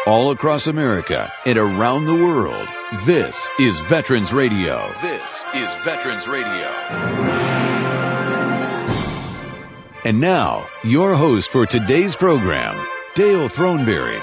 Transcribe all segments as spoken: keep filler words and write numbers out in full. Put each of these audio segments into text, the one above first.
all across America and around the world. This is Veterans Radio. This is Veterans Radio. And now, your host for today's program, Dale Throneberry.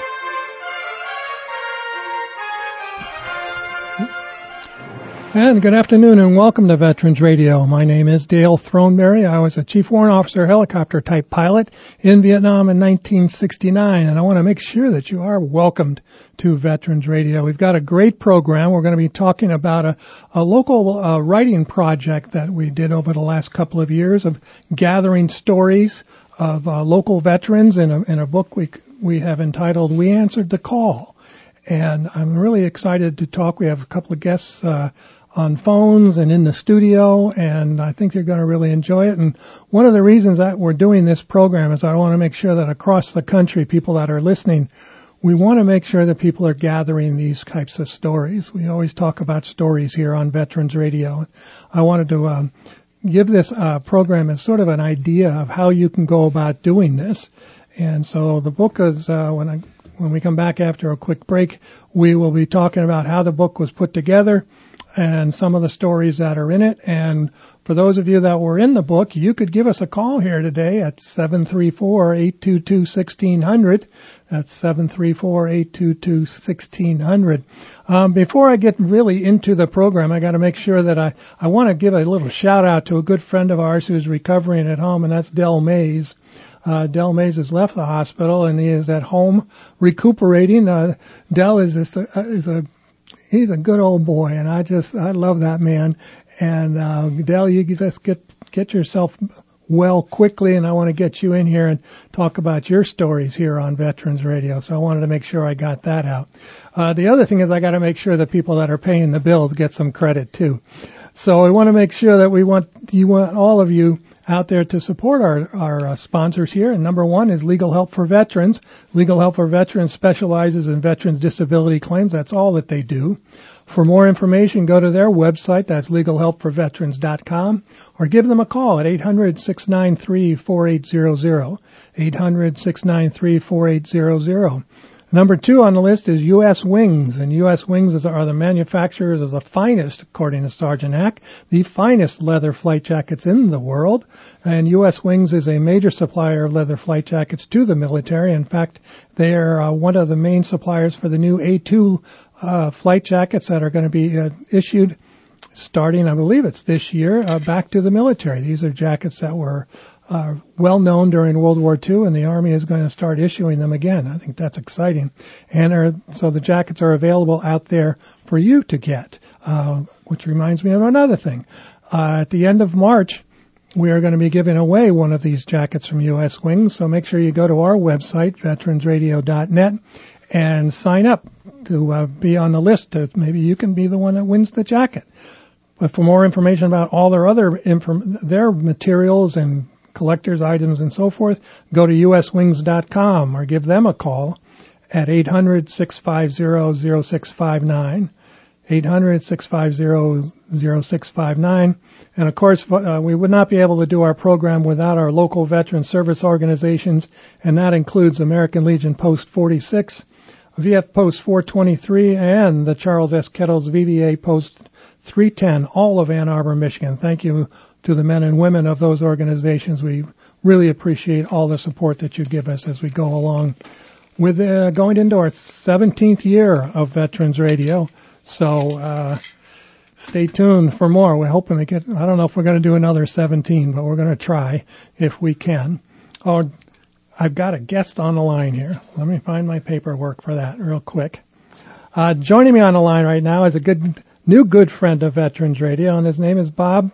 And good afternoon and welcome to Veterans Radio. My name is Dale Throneberry. I was a Chief Warrant Officer helicopter type pilot in Vietnam in nineteen sixty-nine, and I want to make sure that you are welcomed to Veterans Radio. We've got a great program. We're going to be talking about a, a local uh, writing project that we did over the last couple of years of gathering stories of uh, local veterans in a, in a book we we have entitled We Answered the Call. And I'm really excited to talk. We have a couple of guests uh, on phones and in the studio, and I think you're going to really enjoy it. And one of the reasons that we're doing this program is I want to make sure that across the country, people that are listening, we want to make sure that people are gathering these types of stories. We always talk about stories here on Veterans Radio. I wanted to um, give this uh, program as sort of an idea of how you can go about doing this. And so the book is, uh, when I when we come back after a quick break, we will be talking about how the book was put together and some of the stories that are in it. And for those of you that were in the book, you could give us a call here today at seven three four, eight two two, one six zero zero. That's seven three four, eight two two, one six zero zero. Um, before I get really into the program, I got to make sure that I, I want to give a little shout out to a good friend of ours who's recovering at home, and that's Del Mays. Uh, Del Mays has left the hospital and he is at home recuperating. Uh, Del is a, is a, he's a good old boy, and I just, I love that man. And, uh, Del, you just get, get yourself well quickly, and I want to get you in here and talk about your stories here on Veterans Radio. So I wanted to make sure I got that out. Uh, the other thing is I got to make sure the people that are paying the bills get some credit too. So I want to make sure that we want, you want all of you out there to support our, our uh, sponsors here. And number one is Legal Help for Veterans. Legal Help for Veterans specializes in veterans' disability claims. That's all that they do. For more information, go to their website. That's legal help for veterans dot com, or give them a call at eight hundred, six nine three, four eight zero zero, eight hundred, six nine three, four eight zero zero. Number two on the list is U S Wings, and U S Wings is, are the manufacturers of the finest, according to Sergeant Hack, the finest leather flight jackets in the world. And U S Wings is a major supplier of leather flight jackets to the military. In fact, they are uh, one of the main suppliers for the new A two uh, flight jackets that are going to be uh, issued starting, I believe it's this year, uh, back to the military. These are jackets that were Uh, well known during World War Two, and the Army is going to start issuing them again. I think that's exciting. And are, so the jackets are available out there for you to get, uh, which reminds me of another thing. Uh, at the end of March, we are going to be giving away one of these jackets from U S Wings, so make sure you go to our website, veterans radio dot net, and sign up to uh, be on the list. To, maybe you can be the one that wins the jacket. But for more information about all their other inform- their materials and collector's items and so forth, go to U S wings dot com or give them a call at eight hundred, six five zero, zero six five nine, eight hundred, six five zero, zero six five nine. And of course, uh, we would not be able to do our program without our local veteran service organizations, and that includes American Legion Post forty-six, V F Post four twenty-three, and the Charles S. Kettles V V A Post three ten, all of Ann Arbor, Michigan. Thank you to the men and women of those organizations. We really appreciate all the support that you give us as we go along with uh, going into our seventeenth year of Veterans Radio. So uh, stay tuned for more. We're hoping to get, I don't know if we're going to do another seventeen, but we're going to try if we can. Oh, I've got a guest on the line here. Let me find my paperwork for that real quick. Uh, joining me on the line right now is a good new good friend of Veterans Radio, and his name is Bob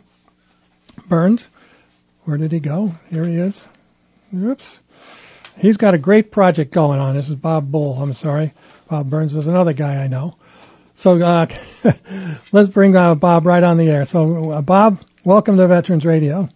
Burns. Where did he go? Here he is. Oops. He's got a great project going on. This is Bob Bull. I'm sorry. Bob Burns was another guy I know. So uh, let's bring uh, Bob right on the air. So, uh, Bob, welcome to Veterans Radio.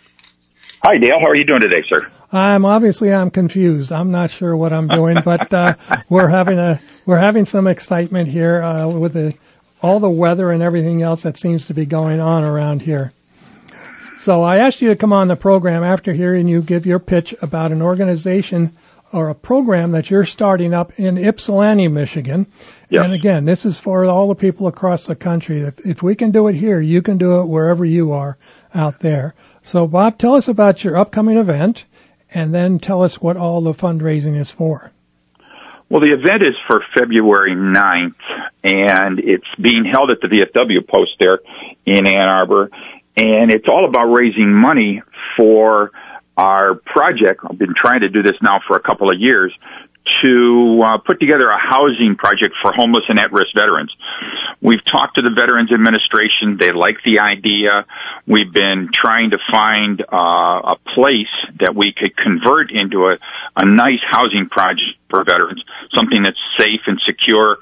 Hi, Dale. How are you doing today, sir? I'm obviously I'm confused. I'm not sure what I'm doing, but uh, we're having a we're having some excitement here uh, with the all the weather and everything else that seems to be going on around here. So I asked you to come on the program after hearing you give your pitch about an organization or a program that you're starting up in Ypsilanti, Michigan. Yes. And again, this is for all the people across the country. If, if we can do it here, you can do it wherever you are out there. So, Bob, tell us about your upcoming event, and then tell us what all the fundraising is for. Well, the event is for February ninth, and it's being held at the V F W post there in Ann Arbor, and it's all about raising money for our project. I've been trying to do this now for a couple of years, to uh, put together a housing project for homeless and at-risk veterans. We've talked to the Veterans Administration. They like the idea. We've been trying to find uh, a place that we could convert into a, a nice housing project for veterans, something that's safe and secure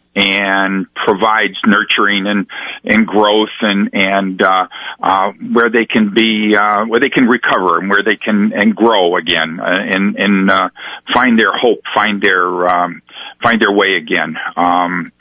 and provides nurturing and, and growth and, and, uh, uh, where they can be, uh, where they can recover and where they can, and grow again, uh, and, and, uh, find their hope, find their, um, find their way again. Um,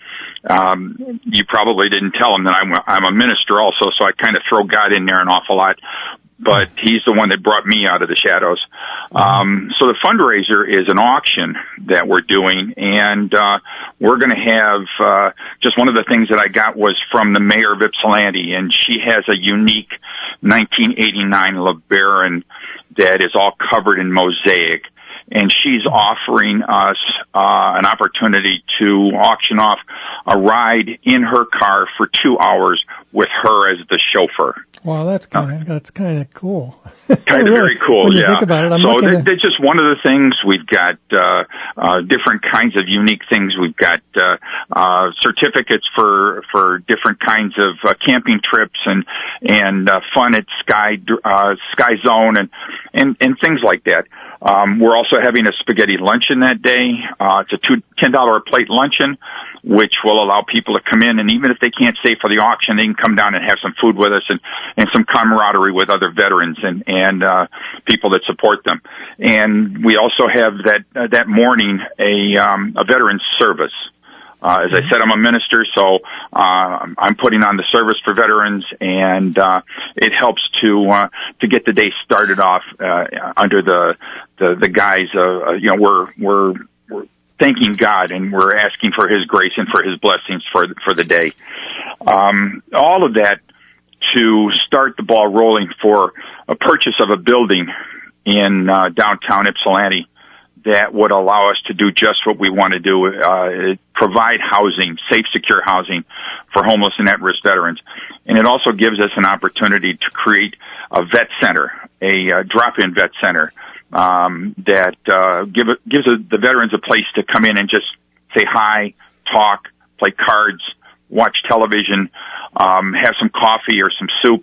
um, you probably didn't tell them that I'm a, I'm a minister also, so I kind of throw God in there an awful lot. But he's the one that brought me out of the shadows. Um, so the fundraiser is an auction that we're doing, and uh, we're going to have uh, just one of the things that I got was from the mayor of Ypsilanti, and she has a unique nineteen eighty-nine LeBaron that is all covered in mosaic, and she's offering us uh, an opportunity to auction off a ride in her car for two hours with her as the chauffeur. Wow, that's kind of that's kind of cool. Kind of really, very cool, when you yeah. Think about it, I'm so they're, they're just one of the things. We've got uh, uh, different kinds of unique things. We've got uh, uh, certificates for for different kinds of uh, camping trips and and uh, fun at Sky uh, Sky Zone and and and things like that. Um, we're also having a spaghetti luncheon that day. Uh, it's a two, ten dollar a plate luncheon, which will allow people to come in, and even if they can't stay for the auction, they can come down and have some food with us and, and some camaraderie with other veterans and, and, uh, people that support them. And we also have that, uh, that morning a, um, a veterans service. Uh, as I said, I'm a minister, so, uh, I'm putting on the service for veterans, and, uh, it helps to, uh, to get the day started off, uh, under the, the, the guise of, uh, you know, we're, we're, we're thanking God, and we're asking for His grace and for His blessings for, for the day. Um, all of that to start the ball rolling for a purchase of a building in, uh, downtown Ypsilanti that would allow us to do just what we want to do, uh, provide housing, safe, secure housing for homeless and at-risk veterans. And it also gives us an opportunity to create a vet center, a uh, drop-in vet center, um, that, uh, give it, gives a, the veterans a place to come in and just say hi, talk, play cards, watch television, um, have some coffee or some soup,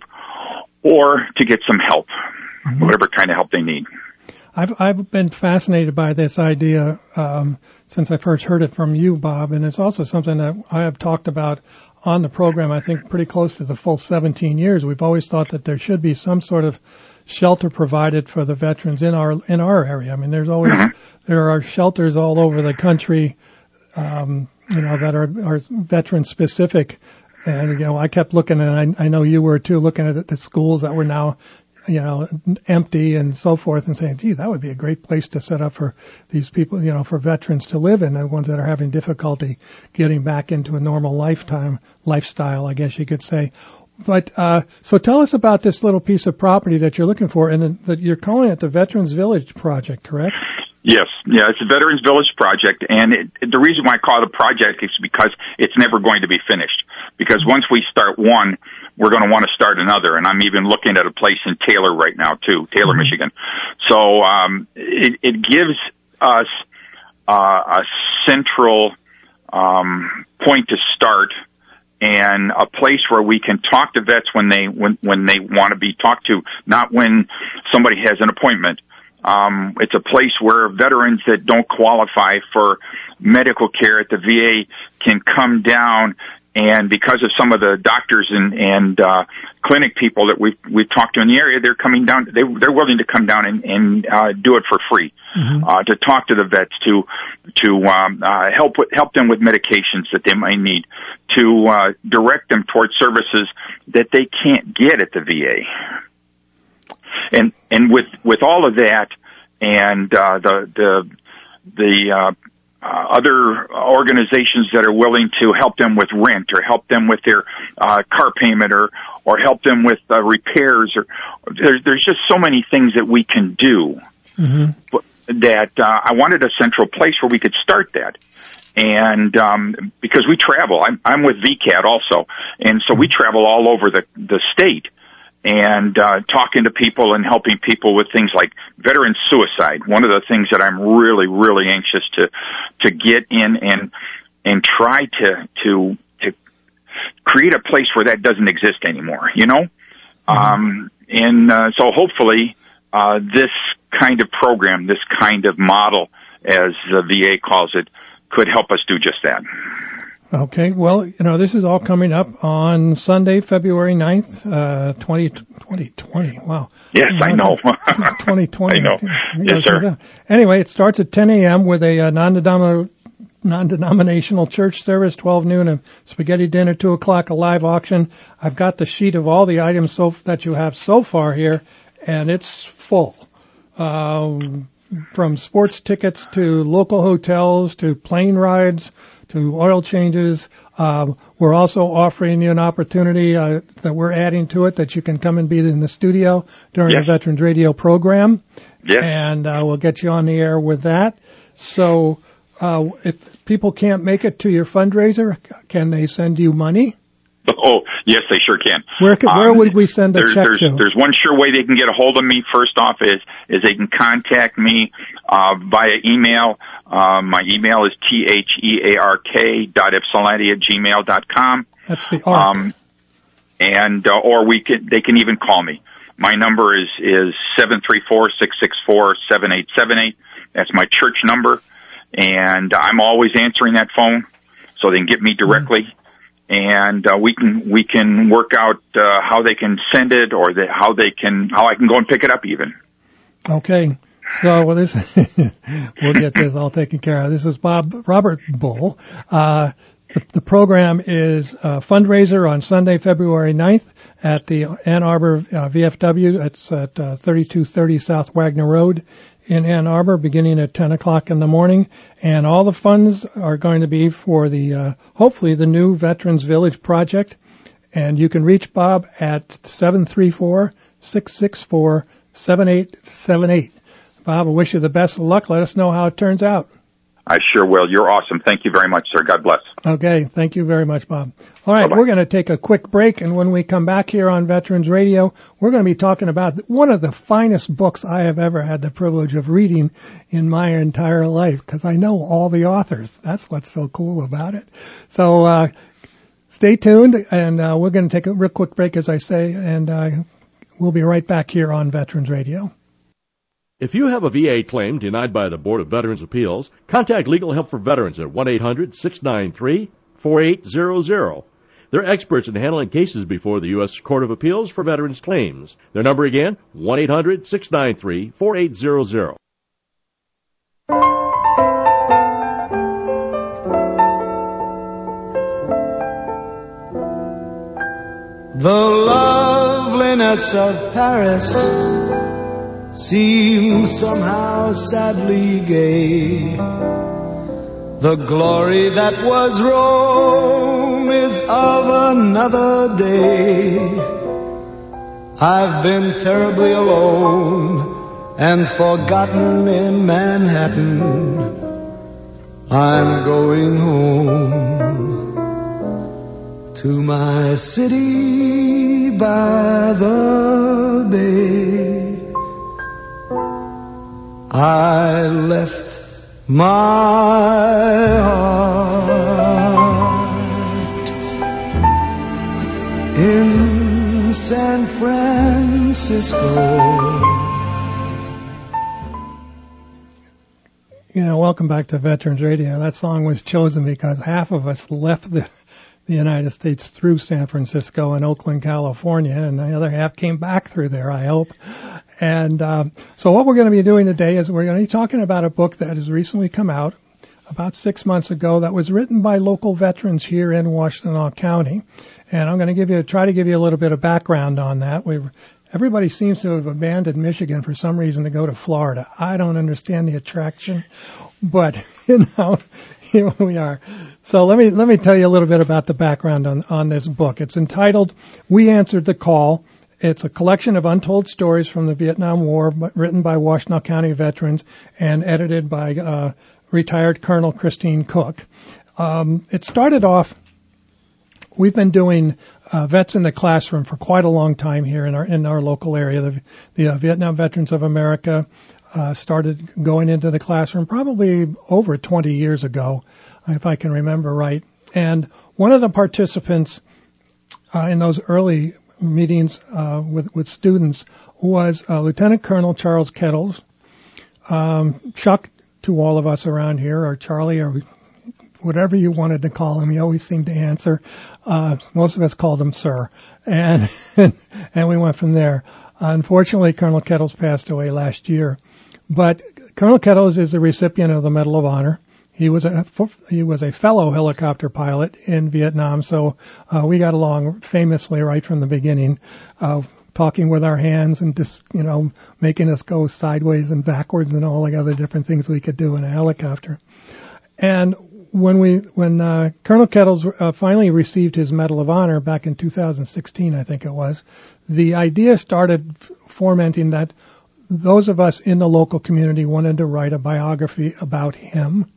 or to get some help, mm-hmm. whatever kind of help they need. I've I've been fascinated by this idea um, since I first heard it from you, Bob, and it's also something that I have talked about on the program. I think pretty close to the full seventeen years. We've always thought that there should be some sort of shelter provided for the veterans in our in our area. I mean, there's always mm-hmm. there are shelters all over the country, um, you know, that are are veteran specific. And you know, I kept looking, and I, I know you were too, looking at the schools that were now, you know, empty and so forth, and saying, gee, that would be a great place to set up for these people, you know, for veterans to live in, the ones that are having difficulty getting back into a normal lifetime, lifestyle, I guess you could say. But, uh, so tell us about this little piece of property that you're looking for, and that you're calling it the Veterans Village Project, correct? Yes, yeah, it's a Veterans Village project, and it, the reason why I call it a project is because it's never going to be finished. Because once we start one, we're going to want to start another, and I'm even looking at a place in Taylor right now too, Taylor, mm-hmm. Michigan. So um, it, it gives us uh, a central um, point to start, and a place where we can talk to vets when they when when they want to be talked to, not when somebody has an appointment. Um, it's a place where veterans that don't qualify for medical care at the V A can come down, and because of some of the doctors and, and uh, clinic people that we've, we've talked to in the area, they're coming down, they, they're willing to come down and, and uh, do it for free, mm-hmm. uh, to talk to the vets, to to um, uh, help with, help them with medications that they might need, to uh, direct them towards services that they can't get at the V A. And, and with, with all of that and, uh, the, the, the uh, uh, other organizations that are willing to help them with rent or help them with their uh, car payment or or help them with uh, repairs. Or there, there's just so many things that we can do. Mm-hmm. That uh, I wanted a central place where we could start that. And um, because we travel, I'm, I'm with V CAT also, and so we travel all over the, the state and uh, talking to people and helping people with things like veteran suicide. One of the things that I'm really, really anxious to to get in and and try to to to create a place where that doesn't exist anymore. You know, mm-hmm. um, and uh, so hopefully uh, this kind of program, this kind of model, as the V A calls it, could help us do just that. Okay, well, you know, this is all coming up on Sunday, February ninth, uh, twenty twenty. Wow. Yes, I know. twenty twenty. I know. Yes, sir. Anyway, it starts at ten a.m. with a uh, non-denom- non-denominational church service, twelve noon, a spaghetti dinner, two o'clock, a live auction. I've got the sheet of all the items so that you have so far here, and it's full. Um, from sports tickets to local hotels to plane rides to oil changes. Uh, we're also offering you an opportunity uh, that we're adding to it that you can come and be in the studio during yes. the Veterans Radio program. Yes. And uh, we'll get you on the air with that. So uh, if people can't make it to your fundraiser, can they send you money? Oh, yes, they sure can. Where can, where um, would we send a there's, check there's, to? There's one sure way they can get a hold of me. First off is, is they can contact me uh, via email. Uh, my email is T H E A R K dot Ypsilanti at gmail dot com. That's the arc. Um, and, uh, or we can, they can even call me. My number is, is seven three four, six six four, seven eight seven eight. That's my church number. And I'm always answering that phone so they can get me directly. Mm-hmm. And uh, we can we can work out uh, how they can send it, or the, how they can how I can go and pick it up even. Okay, so well, this we'll get this all taken care of. This is Bob Robert Bull. Uh, the, the program is a fundraiser on Sunday, February ninth at the Ann Arbor uh, V F W. It's at uh, thirty-two thirty South Wagner Road in Ann Arbor, beginning at ten o'clock in the morning, and all the funds are going to be for the, uh, hopefully the new Veterans Village project, and you can reach Bob at seven three four, six six four, seven eight seven eight. Bob, I wish you the best of luck. Let us know how it turns out. I sure will. You're awesome. Thank you very much, sir. God bless. Okay. Thank you very much, Bob. All right. Bye-bye. We're going to take a quick break. And when we come back here on Veterans Radio, we're going to be talking about one of the finest books I have ever had the privilege of reading in my entire life, because I know all the authors. That's what's so cool about it. So, uh, stay tuned, and uh, we're going to take a real quick break, as I say, and uh, we'll be right back here on Veterans Radio. If you have a V A claim denied by the Board of Veterans' Appeals, contact Legal Help for Veterans at one eight hundred, six nine three, four eight zero zero. They're experts in handling cases before the U S Court of Appeals for veterans' claims. Their number again, one eight hundred, six nine three, four eight zero zero. The loveliness of Paris seems somehow sadly gay. The glory that was Rome is of another day. I've been terribly alone and forgotten in Manhattan. I'm going home to my city by the bay. I left my heart in San Francisco. You know, welcome back to Veterans Radio. That song was chosen because half of us left the, the United States through San Francisco and Oakland, California, and the other half came back through there, I hope. And um, so what we're going to be doing today is we're going to be talking about a book that has recently come out about six months ago that was written by local veterans here in Washtenaw County. And I'm going to give you try to give you a little bit of background on that. We've everybody seems to have abandoned Michigan for some reason to go to Florida. I don't understand the attraction, but you know, here we are. So let me let me tell you a little bit about the background on on this book. It's entitled "We Answered the Call." It's a collection of untold stories from the Vietnam War, written by Washtenaw County veterans and edited by uh, retired Colonel Christine Cook. Um, it started off. We've been doing uh, vets in the classroom for quite a long time here in our in our local area. The, the uh, Vietnam Veterans of America uh, started going into the classroom probably over twenty years ago, if I can remember right. And one of the participants uh, in those early meetings uh, with with students was uh, Lieutenant Colonel Charles Kettles. Um, Chuck to all of us around here, or Charlie, or whatever you wanted to call him. He always seemed to answer. Uh, most of us called him Sir, and and we went from there. Unfortunately, Colonel Kettles passed away last year, but Colonel Kettles is the recipient of the Medal of Honor. He was a he was a fellow helicopter pilot in Vietnam, so uh, we got along famously right from the beginning, uh, talking with our hands and just you know making us go sideways and backwards and all the other different things we could do in a helicopter. And when we when uh, Colonel Kettles uh, finally received his Medal of Honor back in two thousand sixteen, I think it was, the idea started fomenting that those of us in the local community wanted to write a biography about him.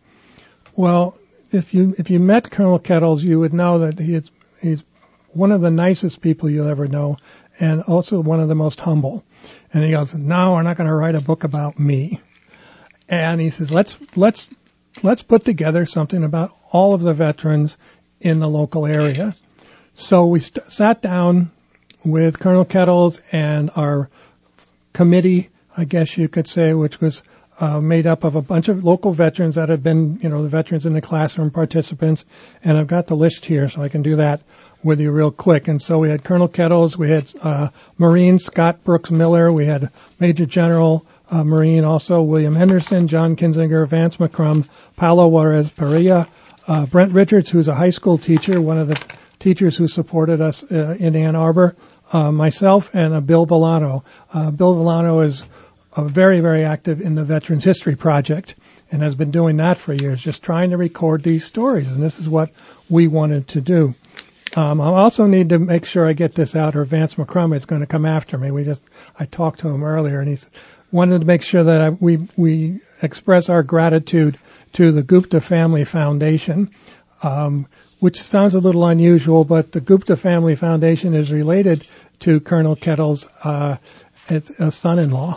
Well, if you if you met Colonel Kettles, you would know that he's he's one of the nicest people you'll ever know, and also one of the most humble. And he goes, "No, we're not going to write a book about me." And he says, "Let's let's let's put together something about all of the veterans in the local area." So we st- sat down with Colonel Kettles and our committee, I guess you could say, which was Uh, made up of a bunch of local veterans that have been, you know, the veterans in the classroom participants. And I've got the list here, so I can do that with you real quick. And so we had Colonel Kettles, we had uh, Marine Scott Brooks Miller, we had Major General uh, Marine also William Henderson, John Kinzinger, Vance McCrum, Paulo Juarez Perea, uh, Brent Richards, who's a high school teacher, one of the teachers who supported us uh, in Ann Arbor, uh, myself, and uh, Bill Villano. Uh, Bill Villano is Uh, very, very active in the Veterans History Project and has been doing that for years, just trying to record these stories. And this is what we wanted to do. Um, I also need to make sure I get this out, or Vance McCrum is going to come after me. We just, I talked to him earlier, and he wanted to make sure that I, we we express our gratitude to the Gupta Family Foundation, um, which sounds a little unusual, but the Gupta Family Foundation is related to Colonel Kettles' uh, it's a son-in-law.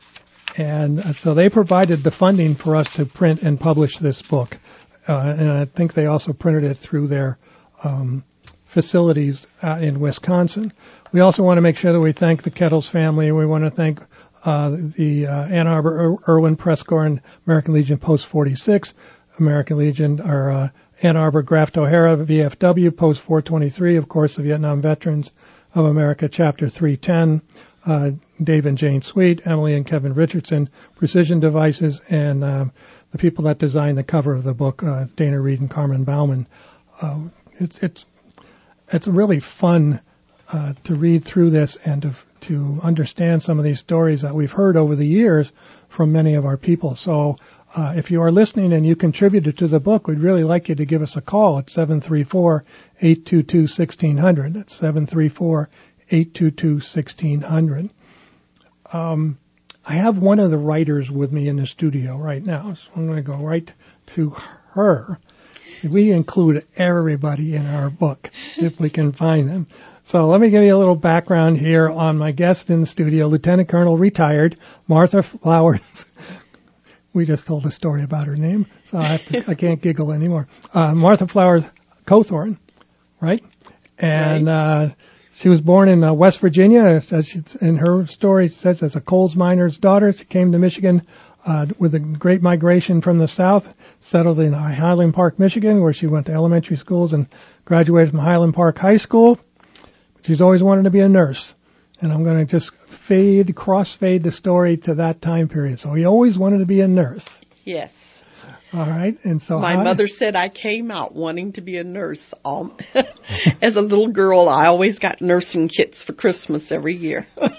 And so they provided the funding for us to print and publish this book. Uh, and I think they also printed it through their um, facilities uh, in Wisconsin. We also want to make sure that we thank the Kettles family. We want to thank uh, the uh, Ann Arbor Ir- Irwin Press Corps and American Legion Post forty-six, American Legion, or uh, Ann Arbor Graft O'Hara V F W Post four twenty-three, of course, the Vietnam Veterans of America Chapter three ten, Uh, Dave and Jane Sweet, Emily and Kevin Richardson, Precision Devices, and uh, the people that designed the cover of the book, uh, Dana Reed and Carmen Bauman. Uh, it's it's it's really fun uh, to read through this and to to understand some of these stories that we've heard over the years from many of our people. So uh, if you are listening and you contributed to the book, we'd really like you to give us a call at seven three four, eight two two, one six zero zero. That's seven three four, eight two two, one six zero zero. Um, I have one of the writers with me in the studio right now, so I'm going to go right to her. We include everybody in our book if we can find them. So let me give you a little background here on my guest in the studio, Lieutenant Colonel retired Martha Flowers. We just told a story about her name, so I have to, I can't giggle anymore. Uh, Martha Flowers Cawthorn, right? And, right. uh, She was born in uh, West Virginia. It says she's, in her story, it says as a coal miner's daughter, she came to Michigan uh, with a great migration from the South, settled in Highland Park, Michigan, where she went to elementary schools and graduated from Highland Park High School. But she's always wanted to be a nurse. And I'm going to just fade, cross-fade the story to that time period. So he always wanted to be a nurse. Yes. All right, and so my I, mother said I came out wanting to be a nurse. All, as a little girl, I always got nursing kits for Christmas every year.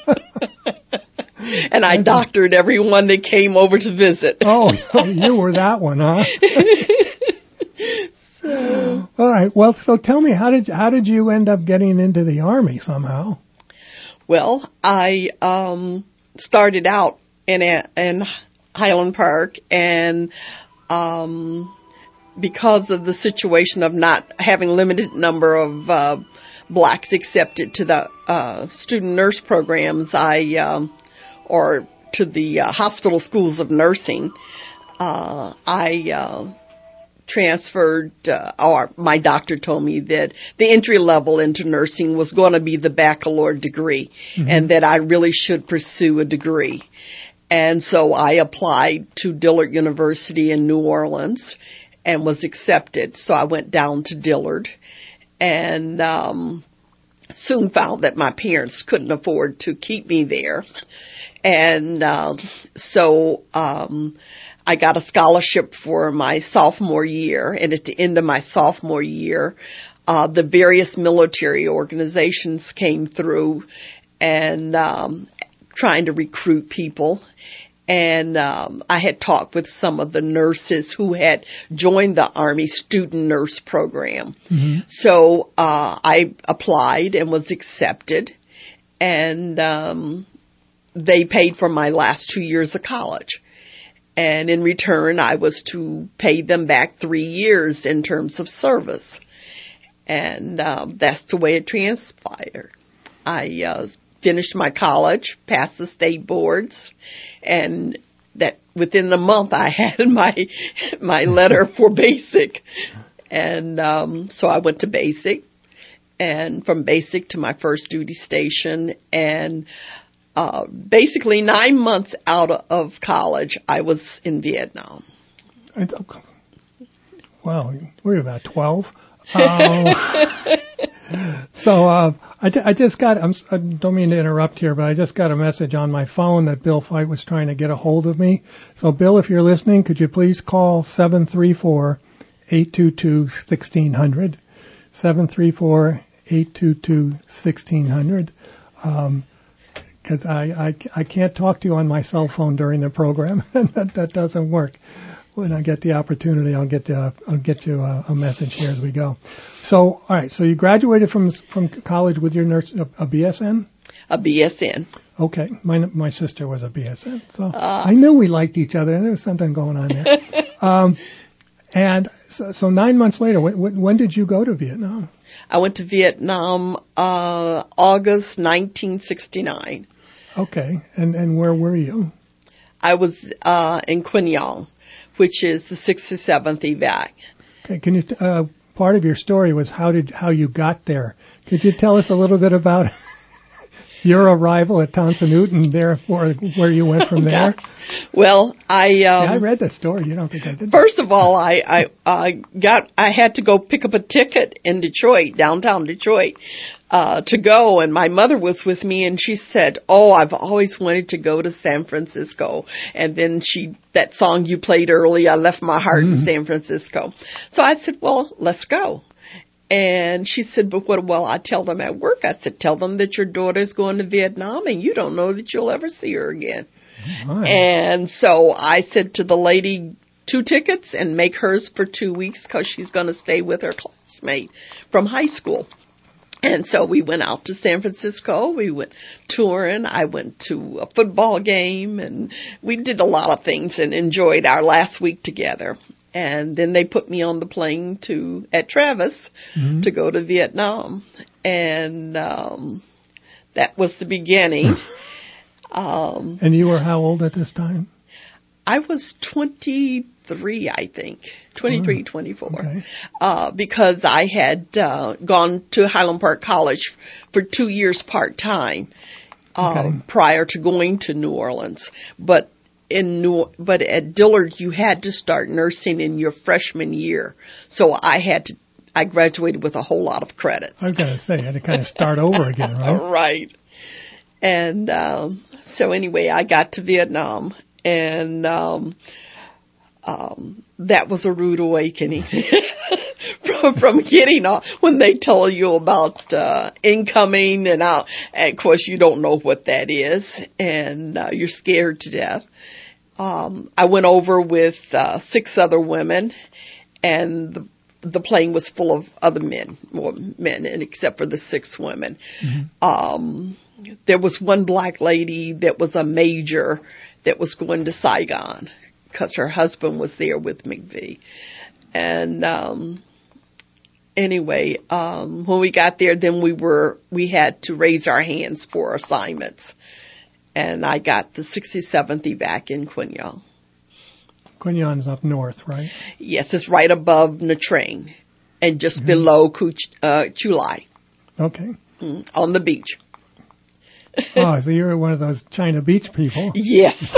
And I doctored everyone that came over to visit. Oh, you were that one, huh? So. All right. Well, so tell me, how did how did you end up getting into the Army somehow? Well, I um, started out in a, in Highland Park, and um, because of the situation of not having a limited number of uh, blacks accepted to the uh, student nurse programs, I um, or to the uh, hospital schools of nursing, uh, I uh, transferred, uh, or my doctor told me that the entry level into nursing was going to be the baccalaureate degree, mm-hmm. and that I really should pursue a degree. And so I applied to Dillard University in New Orleans and was accepted. So I went down to Dillard and um, soon found that my parents couldn't afford to keep me there. And uh, so um, I got a scholarship for my sophomore year. And at the end of my sophomore year, uh, the various military organizations came through and um, trying to recruit people. And um, I had talked with some of the nurses who had joined the Army student nurse program. Mm-hmm. So uh, I applied and was accepted. And um, they paid for my last two years of college. And in return, I was to pay them back three years in terms of service. And um, that's the way it transpired. I uh, finished my college, passed the state boards, and that within a month I had my my letter for basic. And um, so I went to basic, and from basic to my first duty station, and uh, basically nine months out of college, I was in Vietnam. Wow, we're about twelve. Um, so uh, I, I just got, I'm, I don't mean to interrupt here, but I just got a message on my phone that Bill Fight was trying to get a hold of me. So Bill, if you're listening, could you please call seven three four, eight two two, one six zero zero, seven three four, eight two two, one six zero zero, um, because I, I, I can't talk to you on my cell phone during the program. that, that doesn't work. When I get the opportunity, I'll get uh, I'll get you a, a message here as we go. So, all right. So you graduated from from college with your nurse a, a B S N? A B S N. Okay. My my sister was a B S N, so uh. I knew we liked each other, and there was something going on there. um, and so, so nine months later, when, when did you go to Vietnam? I went to Vietnam uh, August nineteen sixty-nine. Okay. And and where were you? I was uh, in Quy Nhon, which is the sixty-seventh evac. Okay, can you? T- uh, part of your story was how did how you got there. Could you tell us a little bit about your arrival at Tan Son Nhut and therefore where you went from there? Well, I um, yeah, I read that story. You don't think I did? First of all, I I uh, got I had to go pick up a ticket in Detroit, downtown Detroit. Uh, to go, and my mother was with me, and she said, "Oh, I've always wanted to go to San Francisco." And then she, that song you played early, I left my heart mm-hmm. in San Francisco. So I said, "Well, let's go." And she said, "But what? Well, I tell them at work." I said, "Tell them that your daughter's going to Vietnam, and you don't know that you'll ever see her again." Oh, and so I said to the lady, two tickets and make hers for two weeks because she's going to stay with her classmate from high school. And so we went out to San Francisco. We went touring. I went to a football game, and we did a lot of things and enjoyed our last week together. And then they put me on the plane to at Travis mm-hmm. to go to Vietnam, and um, that was the beginning. um, and you were how old at this time? I was twenty-three, I think. twenty-three, oh, twenty-four. Okay. Uh, because I had, uh, gone to Highland Park College for two years part-time, uh, okay. prior to going to New Orleans. But in New, but at Dillard, you had to start nursing in your freshman year. So I had to, I graduated with a whole lot of credits. I was going to say, I had to kind of start over again, right? Right. And, um, so anyway, I got to Vietnam. And um, um, that was a rude awakening from from getting off when they tell you about uh, incoming and out. And of course, you don't know what that is, and uh, you're scared to death. Um, I went over with uh, six other women, and the, the plane was full of other men, more men, and except for the six women. Mm-hmm. Um, there was one black lady that was a major that was going to Saigon because her husband was there with McVie. And um, anyway, um, when we got there, then we were we had to raise our hands for assignments. And I got the sixty-seventh evac in Quinh Nhon. Quinh Nhon's up north, right? Yes, it's right above Nha Trang and just mm-hmm. below Kuch, uh, Chu Lai. Okay. Mm, on the beach. Oh, so you're one of those China Beach people. Yes.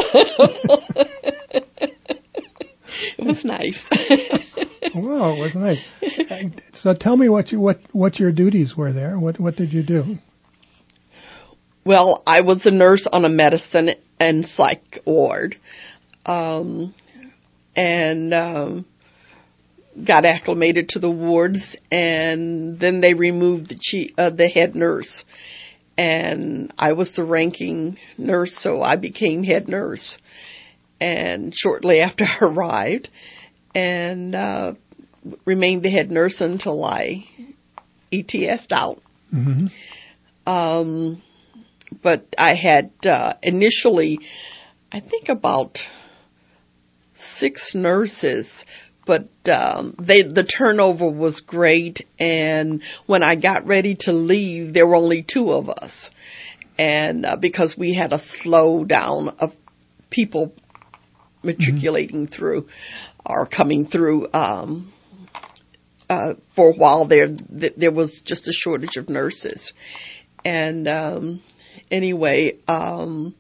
It was nice. Well, it was nice. So tell me what you what what your duties were there. What what did you do? Well, I was a nurse on a medicine and psych ward, um, and um, got acclimated to the wards, and then they removed the chief, uh, the head nurse, and I was the ranking nurse, so I became head nurse. And shortly after I arrived, and uh, remained the head nurse until I E T S'd out. Mm-hmm. Um, but I had uh, initially, I think about six nurses, but um, they the turnover was great. And when I got ready to leave, there were only two of us, and uh, because we had a slowdown of people matriculating mm-hmm. through or coming through um uh for a while there th- there was just a shortage of nurses. And um anyway um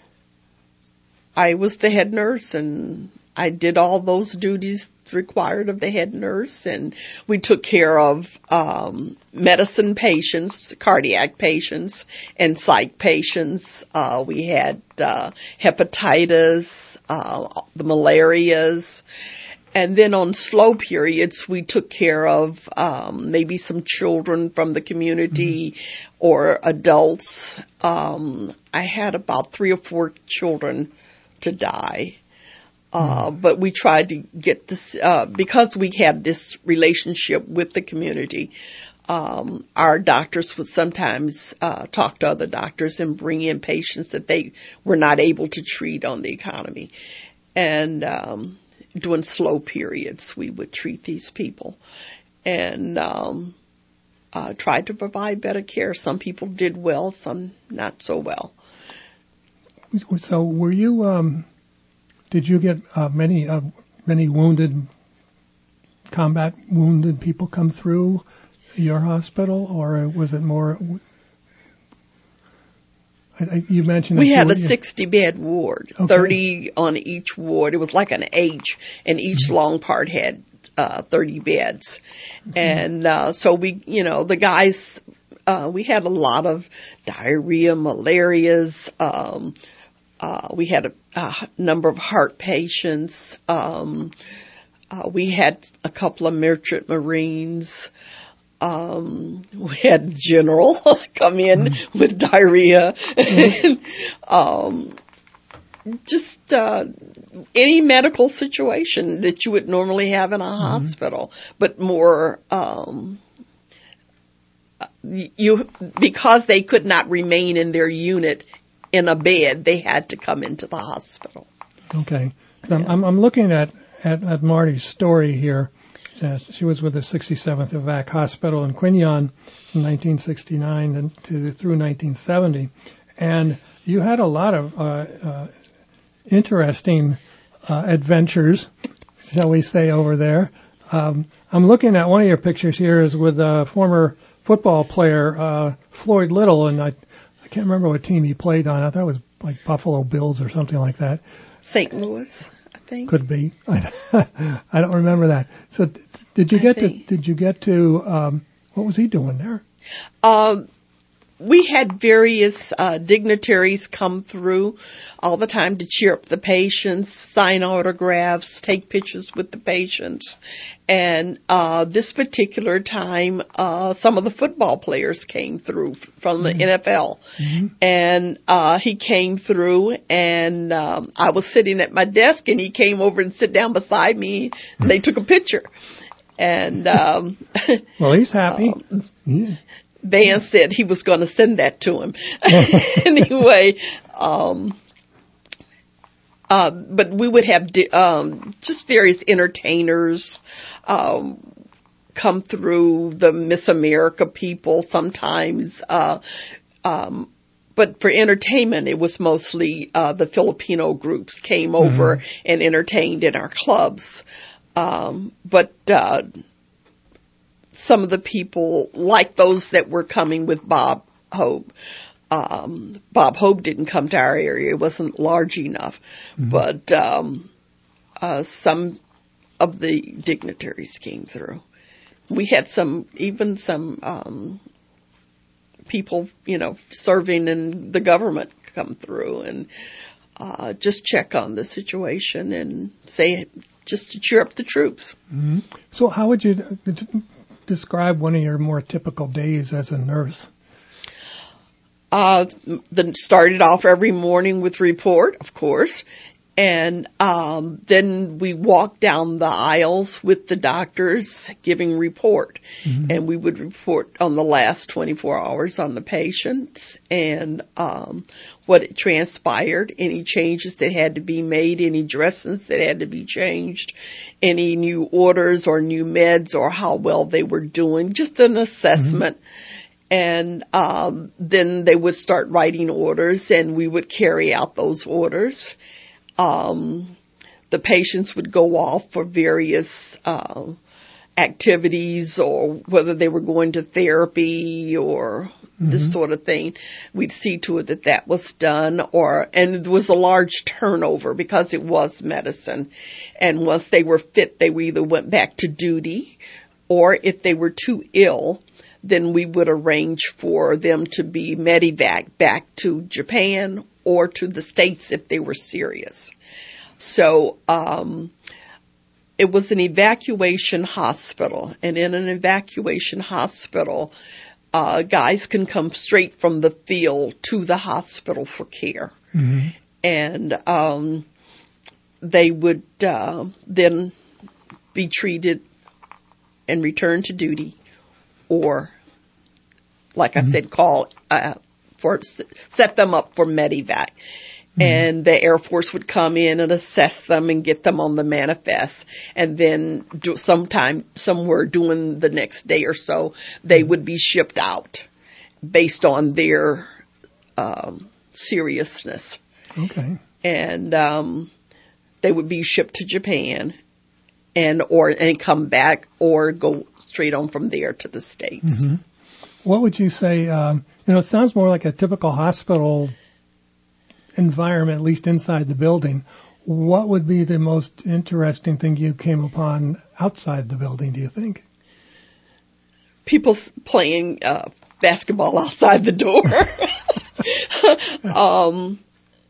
I was the head nurse, and I did all those duties required of the head nurse, and we took care of um medicine patients, cardiac patients, and psych patients. Uh we had uh hepatitis, uh the malarias, and then on slow periods we took care of um maybe some children from the community mm-hmm. or adults. um I had about three or four children to die. Uh, but we tried to get this, uh, because we had this relationship with the community. Um, our doctors would sometimes, uh, talk to other doctors and bring in patients that they were not able to treat on the economy. And, um, during slow periods, we would treat these people and, um, uh, tried to provide better care. Some people did well, some not so well. So were you, um, Did you get uh, many uh, many wounded, combat wounded people come through your hospital, or was it more? I, I, you mentioned we had you, a sixty-bed ward, okay. thirty on each ward. It was like an H, and each mm-hmm. long part had uh, thirty beds, mm-hmm. and uh, so we, you know, the guys, uh, we had a lot of diarrhea, malarias. Um, Uh, we had a, a number of heart patients. Um, uh, we had a couple of merchant marines. Um, we had general come in mm-hmm. with diarrhea. Mm-hmm. um, just uh, any medical situation that you would normally have in a mm-hmm. hospital, but more um, you because they could not remain in their unit in a bed, they had to come into the hospital. Okay. Yeah. I'm, I'm looking at, at, at Marty's story here. Uh, she was with the sixty-seventh Evac Hospital in Quinh Nhon from nineteen sixty-nine and to, through nineteen seventy. And you had a lot of uh, uh, interesting uh, adventures, shall we say, over there. Um, I'm looking at one of your pictures here is with a former football player, uh, Floyd Little, and I I can't remember what team he played on. I thought it was like Buffalo Bills or something like that. Saint Louis, I think. Could be. I, I don't remember that. So did you I get think. to, did you get to, um, what was he doing there? Um, we had various uh, dignitaries come through all the time to cheer up the patients, sign autographs, take pictures with the patients. And uh, this particular time, uh, some of the football players came through from the mm-hmm. N F L. Mm-hmm. And uh, he came through, and um, I was sitting at my desk, and he came over and sat down beside me, and they took a picture. And um, well, he's happy. um, yeah. Van said he was going to send that to him. Anyway, um, uh, but we would have di- um, just various entertainers um, come through, the Miss America people sometimes. Uh, um, but for entertainment, it was mostly uh, the Filipino groups came over mm-hmm. and entertained in our clubs. Um, but uh, some of the people, like those that were coming with Bob Hope, um, Bob Hope didn't come to our area. It wasn't large enough. Mm-hmm. But um, uh, some of the dignitaries came through. We had some, even some um, people, you know, serving in the government come through and uh, just check on the situation and say, just to cheer up the troops. Mm-hmm. So how would you d- describe one of your more typical days as a nurse? Uh, then started off every morning with report, of course. And um, then we walked down the aisles with the doctors giving report. Mm-hmm. And we would report on the last twenty-four hours on the patients and um, what it transpired, any changes that had to be made, any dressings that had to be changed, any new orders or new meds or how well they were doing, just an assessment. Mm-hmm. And um, then they would start writing orders and we would carry out those orders. Um, the patients would go off for various, uh, activities or whether they were going to therapy or mm-hmm. this sort of thing. We'd see to it that that was done or, and there was a large turnover because it was medicine. And once they were fit, they either went back to duty or if they were too ill, then we would arrange for them to be medevac back to Japan or to the States if they were serious. So, um, it was an evacuation hospital, and in an evacuation hospital, uh, guys can come straight from the field to the hospital for care. Mm-hmm. And, um, they would, uh, then be treated and returned to duty or, like mm-hmm. I said, call, uh, for, set them up for medevac. Mm-hmm. And the Air Force would come in and assess them and get them on the manifest. And then do sometime, somewhere during the next day or so, they would be shipped out based on their, um, seriousness. Okay. And, um, they would be shipped to Japan and, or, and come back or go straight on from there to the States. Mm-hmm. What would you say, um, you know, it sounds more like a typical hospital environment, at least inside the building. What would be the most interesting thing you came upon outside the building, do you think? People playing uh, basketball outside the door. um,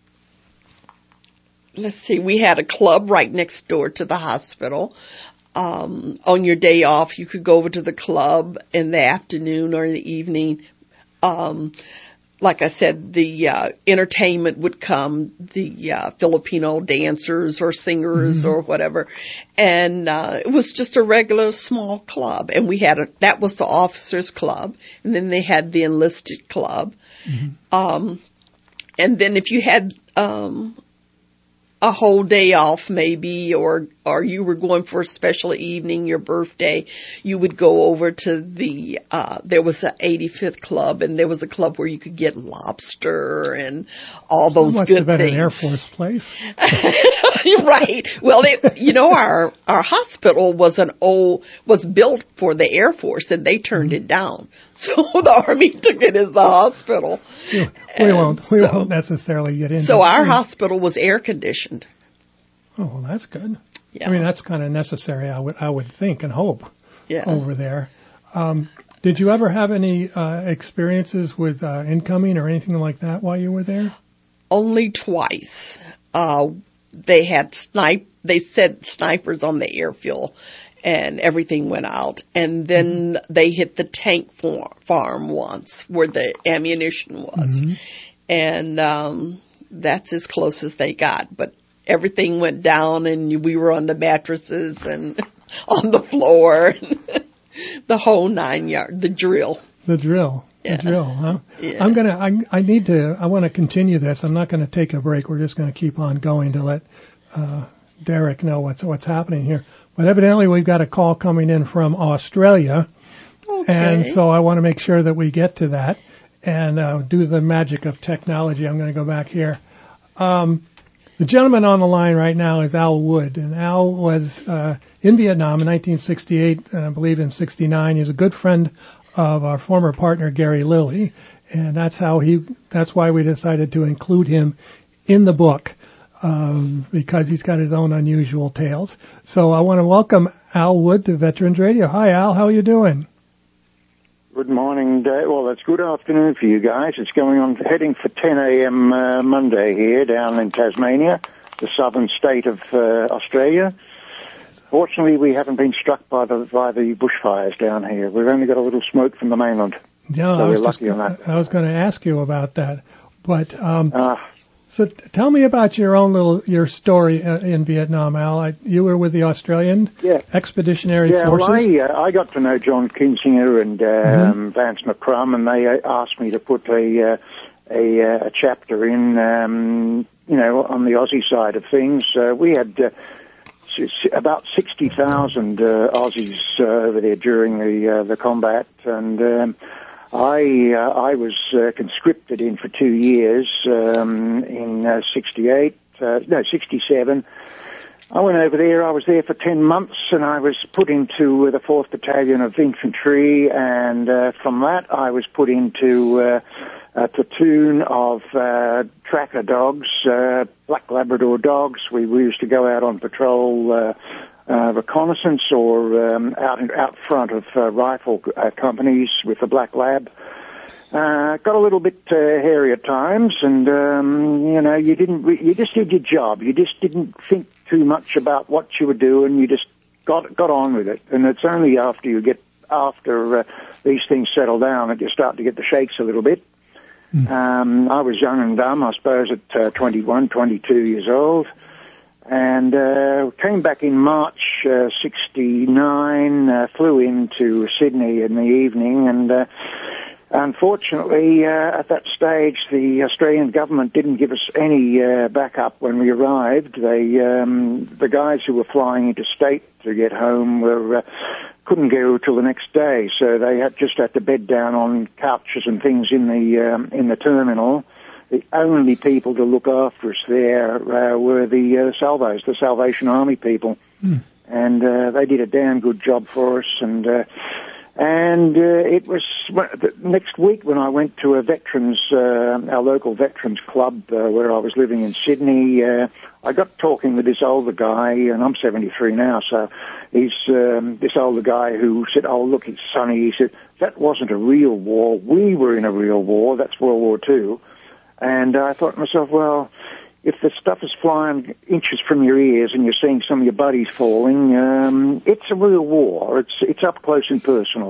let's see, we had a club right next door to the hospital. Um, on your day off, you could go over to the club in the afternoon or in the evening. Um, like I said, the uh, entertainment would come, the uh, Filipino dancers or singers mm-hmm. or whatever. And uh, it was just a regular small club. And we had a, that was the officers club. And then they had the enlisted club. Mm-hmm. Um, and then if you had, um, a whole day off maybe, or, or you were going for a special evening, your birthday, you would go over to the, uh, there was an eighty-fifth club and there was a club where you could get lobster and all those must good have been things. An Air Force place. Right. Well, it, you know, our, our hospital was an old, was built for the Air Force and they turned it down. So the Army took it as the hospital. We, we won't, we so, won't necessarily get into So our it. hospital was air conditioned. Oh, well, that's good. Yeah. I mean, that's kind of necessary, I would, I would think and hope yeah. over there. Um, Did you ever have any uh, experiences with uh, incoming or anything like that while you were there? Only twice. Uh, they had snipe. They set snipers on the airfield, and everything went out. And then mm-hmm. they hit the tank farm, farm once, where the ammunition was, mm-hmm. and um, that's as close as they got. But everything went down, and we were on the mattresses and on the floor, the whole nine yard, the drill. The drill. Yeah. The drill, huh? Yeah. I'm gonna. I, I need to. I want to continue this. I'm not going to take a break. We're just going to keep on going to let uh, Derek know what's what's happening here. But evidently, we've got a call coming in from Australia, okay. and so I want to make sure that we get to that and uh, do the magic of technology. I'm going to go back here. Um, the gentleman on the line right now is Al Wood, and Al was uh, in Vietnam in nineteen sixty-eight, and I believe in sixty-nine. He's a good friend of our former partner Gary Lilly, and that's how he. That's why we decided to include him in the book, um, because he's got his own unusual tales. So I want to welcome Al Wood to Veterans Radio. Hi, Al. How are you doing? Good morning, Dave. Well, it's good afternoon for you guys. It's going on, heading for ten a.m. Uh, Monday here down in Tasmania, the southern state of uh, Australia. Fortunately, we haven't been struck by the by the bushfires down here. We've only got a little smoke from the mainland. Yeah, so I was we're lucky just, on that. I was going to ask you about that, but um, uh, so t- tell me about your own little your story uh, in Vietnam, Al. I, you were with the Australian yeah. Expeditionary yeah, Forces. Yeah, well, I uh, I got to know John Kinsinger and um, mm-hmm. Vance McCrum, and they uh, asked me to put a uh, a, uh, a chapter in, um, you know, on the Aussie side of things. Uh, we had. Uh, About sixty thousand uh, Aussies uh, over there during the uh, the combat, and um, I uh, I was uh, conscripted in for two years um, in uh, sixty-eight, uh, no sixty-seven. I went over there. I was there for ten months, and I was put into uh, the fourth Battalion of Infantry, and uh, from that I was put into uh, a platoon of uh, tracker dogs, uh, black Labrador dogs. We, we used to go out on patrol, uh, uh, reconnaissance, or um, out in, out front of uh, rifle uh, companies with the black lab. Uh, got a little bit uh, hairy at times, and um, you know, you didn't. Re- you just did your job. You just didn't think too much about what you were doing. You just got got on with it. And it's only after you get after uh, these things settle down that you start to get the shakes a little bit. Mm. Um, I was young and dumb, I suppose, at uh, twenty-one, twenty-two years old, and uh, came back in March uh, sixty-nine. Uh, flew into Sydney in the evening, and. Uh, Unfortunately, uh, at that stage, the Australian government didn't give us any uh, backup when we arrived. They, um, the guys who were flying interstate to get home were uh, couldn't go till the next day, so they had just had to bed down on couches and things in the um, in the terminal. The only people to look after us there uh, were the uh, Salvos, the Salvation Army people, mm. and uh, they did a damn good job for us. And uh, And uh, it was the next week when I went to a veterans, uh, our local veterans club uh, where I was living in Sydney. Uh, I got talking with this older guy, and I'm seventy-three now, so he's um, this older guy who said, "Oh, look, it's sunny." He said, "That wasn't a real war. We were in a real war. That's World War Two." And I thought to myself, well, if the stuff is flying inches from your ears and you're seeing some of your buddies falling, um, it's a real war. It's it's up close and personal.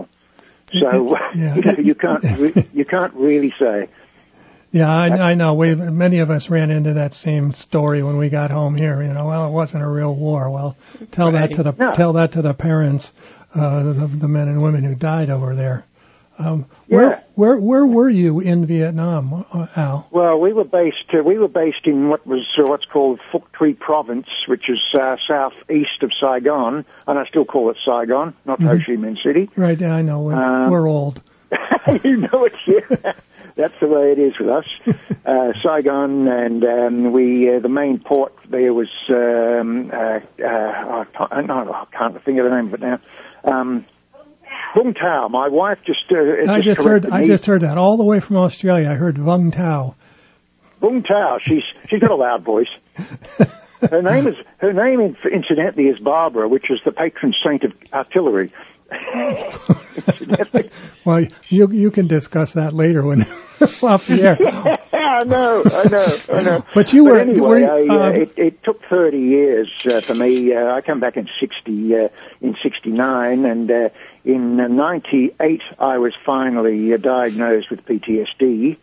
So yeah. you, know, you can't re- you can't really say. Yeah, I, I know. We many of us ran into that same story when we got home here. You know, well, it wasn't a real war. Well, tell right. that to the no. tell that to the parents, uh, the, the men and women who died over there. Um, yeah. Where where where were you in Vietnam, Al? Well, we were based uh, we were based in what was uh, what's called Phuoc Tri Province, which is uh, southeast of Saigon, and I still call it Saigon, not mm-hmm. Ho Chi Minh City. Right, I know. We're, um, we're old. You know it, yeah. That's the way it is with us. Uh, Saigon, and um, we uh, the main port there was um, uh, uh, I, can't, no, I can't think of the name of it now. Um, Vung Tau. My wife just uh, I just, just heard me. I just heard that all the way from Australia. I heard Vung Tau. Vung Tau. She's she's got a loud voice. Her name is her name incidentally is Barbara, which is the patron saint of artillery. Well, you you can discuss that later when off the air. Yeah, I know, I know, I know. But you but were anyway. were, I, uh, um, it, it took thirty years uh, for me. Uh, I come back in sixty, uh, in sixty-nine, and uh, in uh, ninety-eight, I was finally uh, diagnosed with P T S D.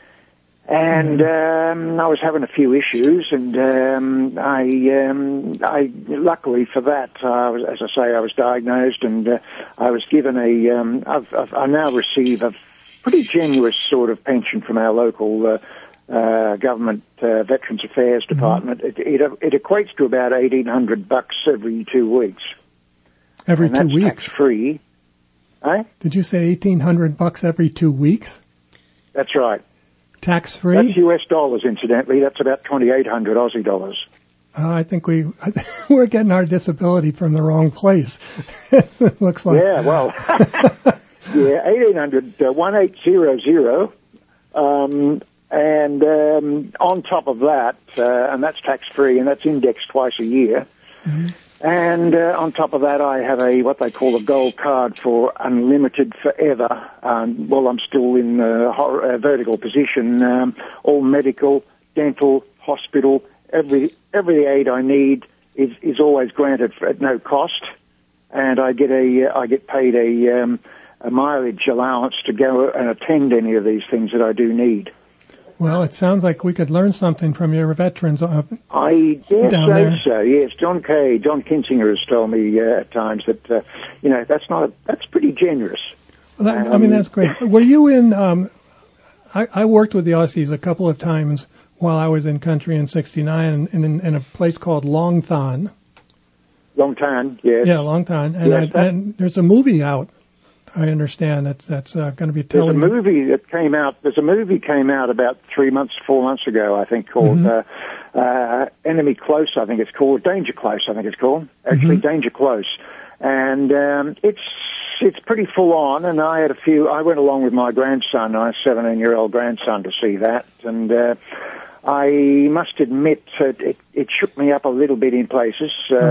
And um, I was having a few issues, and um, I, um, I, luckily for that, uh, I was, as I say, I was diagnosed, and uh, I was given a. Um, I've, I've, I now receive a pretty generous sort of pension from our local uh, uh, government uh, Veterans Affairs Department. Mm-hmm. It, it, it equates to about eighteen hundred bucks every two weeks. Every and two that's weeks, tax free. Eh? Did you say eighteen hundred bucks every two weeks? That's right. Tax free? That's U S dollars, incidentally. That's about twenty-eight hundred Aussie dollars. Uh, I think we we're getting our disability from the wrong place. It looks like. Yeah, well, yeah, eighteen hundred, uh, one eight zero zero, um, and um, on top of that, uh, and that's tax free, and that's indexed twice a year. Mm-hmm. And uh, on top of that, I have a what they call a gold card for unlimited forever. Um, well, I'm still in a uh, vertical position. Um, all medical, dental, hospital, every every aid I need is is always granted for, at no cost, and I get a uh, I get paid a, um, a mileage allowance to go and attend any of these things that I do need. Well, it sounds like we could learn something from your veterans. Uh, I dare down say there. so. Yes, John Kay, John Kinsinger has told me uh, at times that uh, you know that's not a, that's pretty generous. Well, that, um, I mean, that's great. Were you in? Um, I, I worked with the Aussies a couple of times while I was in country in sixty-nine, in, in, in a place called Long Thon. Long time, yes. Yeah, Long Thon, and, Yes, I, and there's a movie out. I understand that's that's uh, going to be telling. There's a movie that came out. There's a movie came out about three months, four months ago, I think, called mm-hmm. uh, uh, Enemy Close. I think it's called Danger Close. I think it's called actually mm-hmm. Danger Close, and um, it's it's pretty full on. And I had a few. I went along with my grandson, my seventeen-year-old grandson, to see that, and uh, I must admit it, it it shook me up a little bit in places.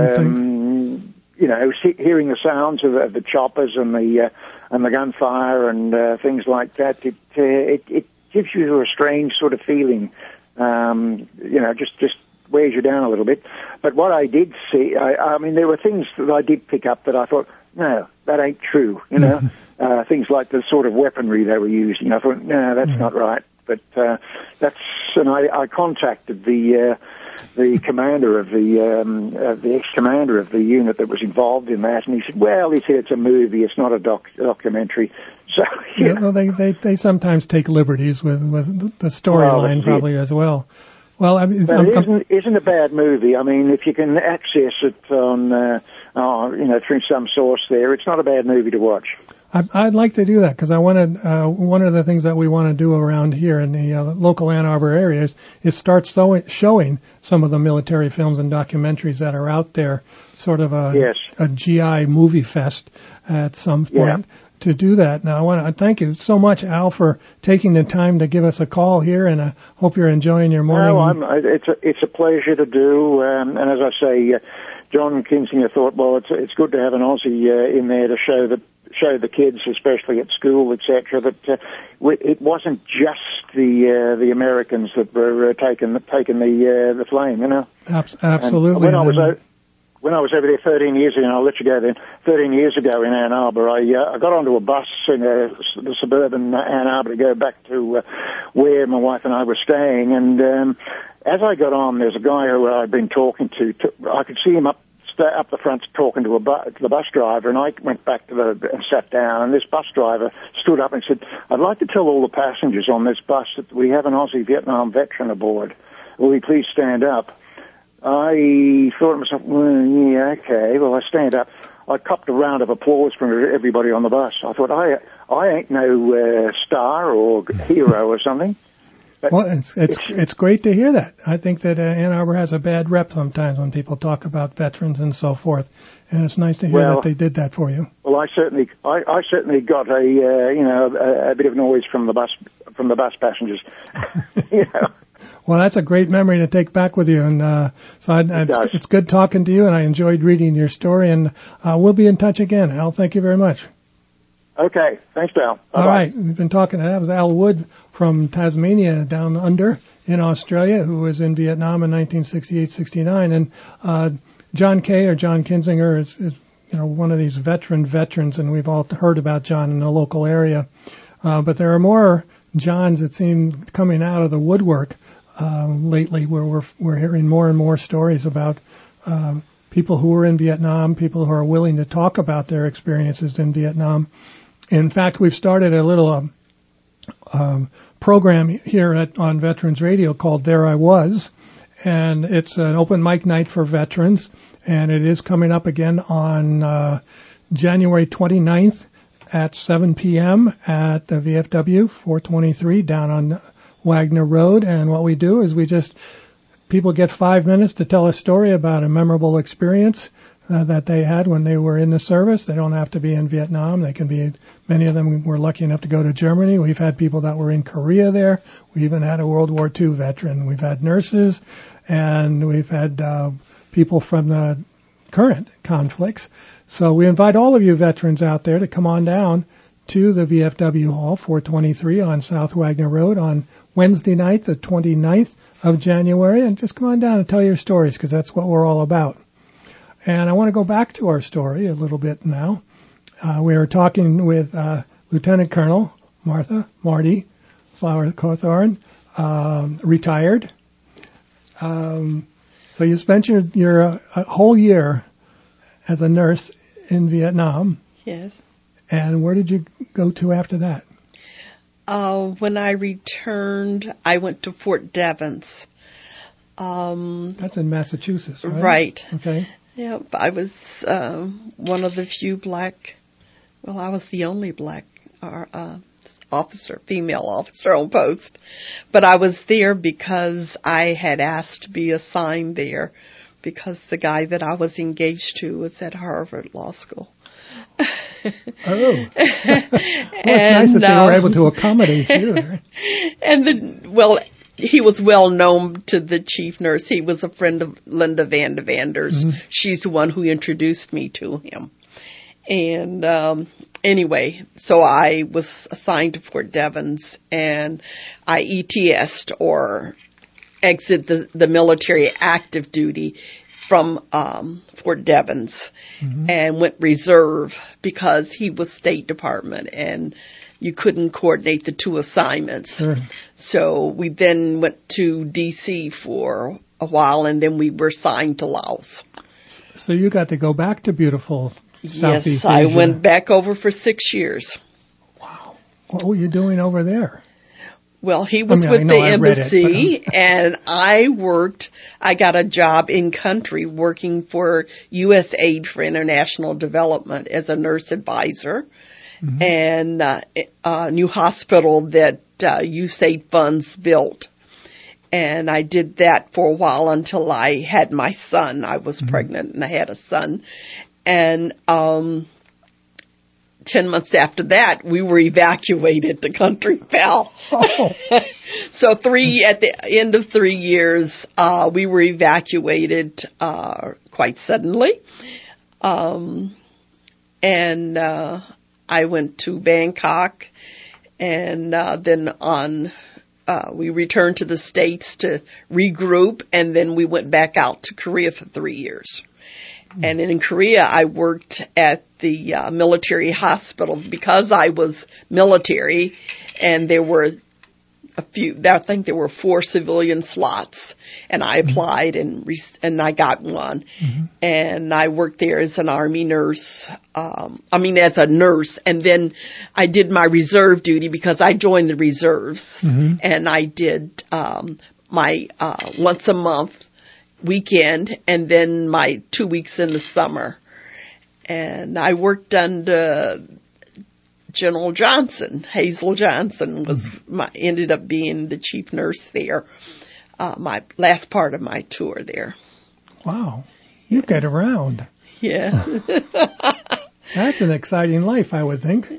Um, you know, hearing the sounds of, of the choppers and the uh, and the gunfire and uh, things like that, it, uh, it it gives you a strange sort of feeling. Um, you know, just just wears you down a little bit. But what I did see, I, I mean, there were things that I did pick up that I thought, no, that ain't true. You know, uh, things like the sort of weaponry they were using. I thought, no, that's mm-hmm. not right. But uh, that's, and I, I contacted the. Uh, the commander of the um, uh, the ex-commander of the unit that was involved in that, and he said, well, he said, it's a movie, it's not a doc- documentary. So, yeah. yeah well, they, they, they sometimes take liberties with, with the storyline well, probably as well. Well, I mean, well, it isn't, isn't a bad movie. I mean, if you can access it on, uh, oh, you know, through some source there, it's not a bad movie to watch. I'd like to do that because I wanted uh, one of the things that we want to do around here in the uh, local Ann Arbor area is, is start so, showing some of the military films and documentaries that are out there, sort of a, yes. a G I movie fest at some point. Yeah. To do that. Now, I want to thank you so much, Al, for taking the time to give us a call here, and I hope you're enjoying your morning. No, I'm, it's a, it's a pleasure to do, um, and as I say, uh, John Kinsinger thought, well, it's it's good to have an Aussie uh, in there to show that show the kids, especially at school, et cetera, that uh, it wasn't just the uh, the Americans that were uh, taking taking the uh, the flame, you know. Absolutely. And when I was o- when I was over there thirteen years ago, and I'll let you go then. thirteen years ago in Ann Arbor, I uh, I got onto a bus in uh, the suburban Ann Arbor to go back to uh, where my wife and I were staying, and um, as I got on, there's a guy who I'd been talking to. to I could see him up. up the front talking to a bu- to the bus driver, and I went back to the and sat down, and this bus driver stood up and said, I'd like to tell all the passengers on this bus that we have an Aussie Vietnam veteran aboard. Will you please stand up? I thought to myself, well, yeah, okay, well, I stand up. I copped a round of applause from everybody on the bus. I thought, I I ain't no uh, star or hero or something. But well, it's, it's it's it's great to hear that. I think that uh, Ann Arbor has a bad rep sometimes when people talk about veterans and so forth, and it's nice to hear well, that they did that for you. Well, I certainly I, I certainly got a uh, you know a, a bit of noise from the bus from the bus passengers. you know. Well, that's a great memory to take back with you. And uh, so I, It it's, does. it's good talking to you, and I enjoyed reading your story. And uh, we'll be in touch again. Al, thank you very much. Okay. Thanks, Dale. Bye-bye. All right. We've been talking. That was Al Wood from Tasmania down under in Australia, who was in Vietnam in nineteen sixty-eight sixty-nine. And uh, John Kay, or John Kinzinger, is, is you know one of these veteran veterans, and we've all heard about John in the local area. Uh, but there are more Johns, it seems, coming out of the woodwork uh, lately, where we're we're hearing more and more stories about um, people who were in Vietnam, people who are willing to talk about their experiences in Vietnam. In fact, we've started a little um, um, program here at, on Veterans Radio called There I Was, and it's an open mic night for veterans, and it is coming up again on uh, January twenty-ninth at seven p.m. at the V F W four twenty-three down on Wagner Road. And what we do is we just, people get five minutes to tell a story about a memorable experience uh, that they had when they were in the service. They don't have to be in Vietnam. They can be, many of them were lucky enough to go to Germany. We've had people that were in Korea there. We even had a World War Two veteran. We've had nurses, and we've had uh, people from the current conflicts. So we invite all of you veterans out there to come on down to the V F W Hall, four twenty-three on South Wagner Road on Wednesday night, the twenty-ninth of January, and just come on down and tell your stories, because that's what we're all about. And I want to go back to our story a little bit now. Uh, we were talking with uh, Lieutenant Colonel Martha, Marty Flower Cawthorn, um, retired. Um, so you spent your, your uh, whole year as a nurse in Vietnam. Yes. And where did you go to after that? Uh, when I returned, I went to Fort Devens. Um, That's in Massachusetts, right? Right. Okay. Yeah, I was um, one of the few black, well, I was the only black uh, uh, officer, female officer on post. But I was there because I had asked to be assigned there, because the guy that I was engaged to was at Harvard Law School. Oh. Well, it's nice that they um, were able to accommodate you. Right? And the, well, he was well known to the chief nurse. He was a friend of Linda Van de Vanders. Mm-hmm. She's the one who introduced me to him. And um, anyway, so I was assigned to Fort Devens, and I E T S'd, or exit the, the military active duty from um, Fort Devens, mm-hmm. and went reserve because he was State Department and you couldn't coordinate the two assignments. Sure. So we then went to D C for a while, and then we were assigned to Laos. So you got to go back to beautiful Southeast Yes, I Asia. went back over for six years. Wow. What were you doing over there? Well, he was I mean, with the it, embassy, but, um... and I worked, I got a job in country working for U S Aid for International Development as a nurse advisor, mm-hmm. and uh, a new hospital that uh, U S A I D funds built. And I did that for a while until I had my son. I was mm-hmm. pregnant and I had a son. And um ten months after that, we were evacuated to Country Pal. Oh. So three, at the end of three years, uh, we were evacuated, uh, quite suddenly. Um, and, uh, I went to Bangkok, and, uh, then on, uh, we returned to the States to regroup, and then we went back out to Korea for three years. And in Korea, I worked at the uh, military hospital because I was military, and there were a few, I think there were four civilian slots, and I applied and re- and I got one. Mm-hmm. And I worked there as an Army nurse, um, I mean as a nurse, and then I did my reserve duty because I joined the reserves, mm-hmm. and I did um, my uh, once a month weekend, and then my two weeks in the summer. And I worked under General Johnson. Hazel Johnson was my, ended up being the chief nurse there, uh, my last part of my tour there. Wow. You get around. Yeah. That's an exciting life, I would think.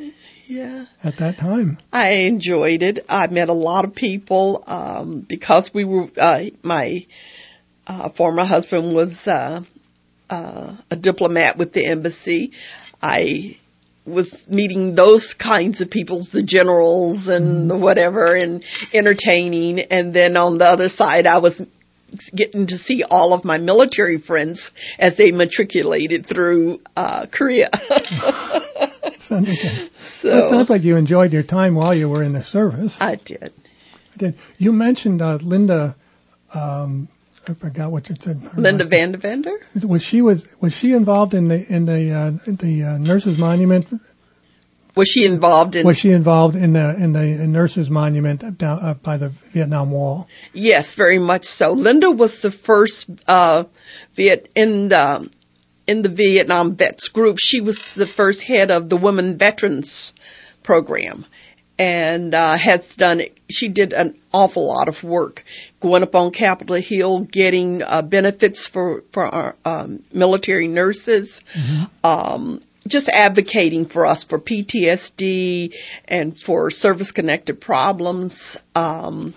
Yeah. At that time. I enjoyed it. I met a lot of people, um, because we were, uh, my, uh, former husband was, uh, uh, a diplomat with the embassy. I was meeting those kinds of people, the generals and the whatever, and entertaining. And then on the other side, I was getting to see all of my military friends as they matriculated through uh Korea. Sounds like, so well, it sounds like you enjoyed your time while you were in the service. I did. I did. You mentioned uh, Linda. Um, I forgot what you said. Linda Van Devender. Was she was was she involved in the in the uh, in the uh, Nurses Monument? Was she involved in? Was she involved in the in the in Nurses Monument down uh, by the Vietnam Wall? Yes, very much so. Linda was the first uh, Viet in the in the Vietnam Vets group. She was the first head of the Women Veterans program, and uh, has done. She did an awful lot of work going up on Capitol Hill, getting uh, benefits for for our um, military nurses. Mm-hmm. Um, just advocating for us for P T S D and for service-connected problems. Um,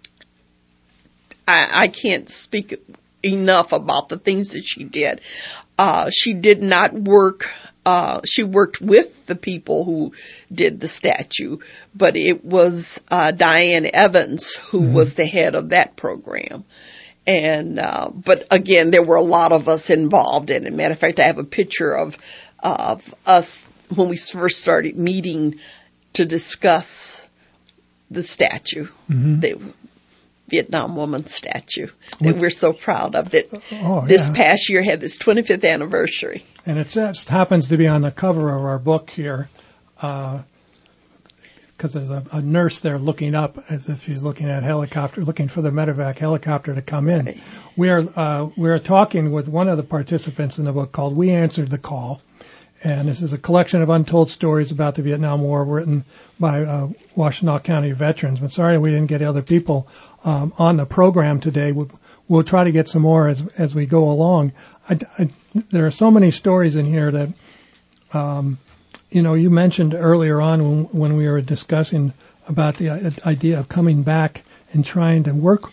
I, I can't speak enough about the things that she did. Uh, she did not work, uh, she worked with the people who did the statue, but it was, uh, Diane Evans who mm-hmm. was the head of that program. And, uh, but again, there were a lot of us involved in it. Matter of fact, I have a picture of, of us when we first started meeting to discuss the statue, mm-hmm. the Vietnam woman statue that Which, we're so proud of. That oh, this yeah. past year had this twenty-fifth anniversary. And it just happens to be on the cover of our book here, because uh, there's a, a nurse there looking up as if she's looking at helicopter, looking for the medevac helicopter to come in. Right. We are uh, we are talking with one of the participants in the book called "We Answered the Call." And this is a collection of untold stories about the Vietnam War written by uh, Washtenaw County veterans. But sorry we didn't get other people um, on the program today. We'll, we'll try to get some more as as we go along. I, I, there are so many stories in here that, um, you know, you mentioned earlier on when, when we were discussing about the idea of coming back and trying to work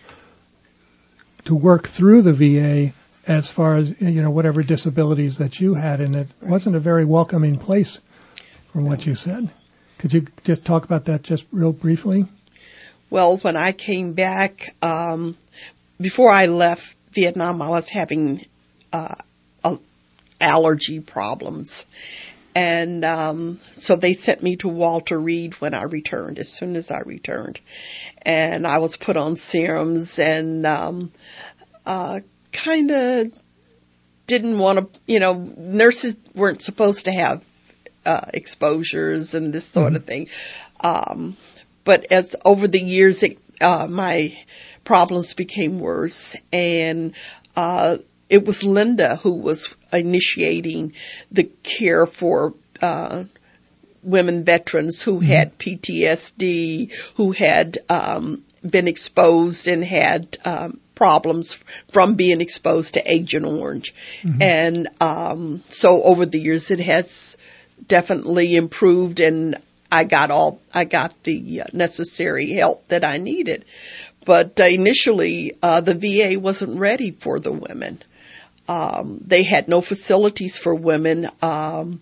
to work through the V A as far as, you know, whatever disabilities that you had, and it wasn't a very welcoming place from what you said. Could you just talk about that just real briefly? Well, when I came back, um, before I left Vietnam, I was having uh, allergy problems. And um, so they sent me to Walter Reed when I returned, as soon as I returned. And I was put on serums and um, uh kind of didn't want to, you know, nurses weren't supposed to have uh, exposures and this sort mm-hmm. of thing. Um, but as over the years, it, uh, my problems became worse. And uh, it was Linda who was initiating the care for uh, women veterans who mm-hmm. had P T S D, who had um, been exposed and had um, problems from being exposed to Agent Orange. Mm-hmm. And um, so over the years it has definitely improved, and I got all I got the necessary help that I needed. But uh, initially uh, the V A wasn't ready for the women. Um, they had no facilities for women, um,